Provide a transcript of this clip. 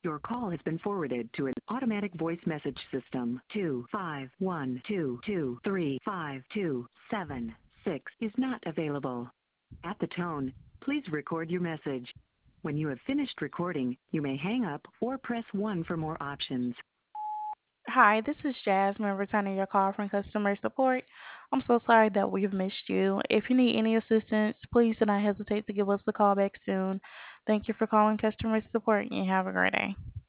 Your call has been forwarded to an automatic voice message system. 251235276 is not available. At the tone, please record your message. When you have finished recording, you may hang up or press 1 for more options. Hi, this is Jasmine returning your call from customer support. I'm so sorry that we've missed you. If you need any assistance, please do not hesitate to give us a call back soon. Thank you for calling customer support and have a great day.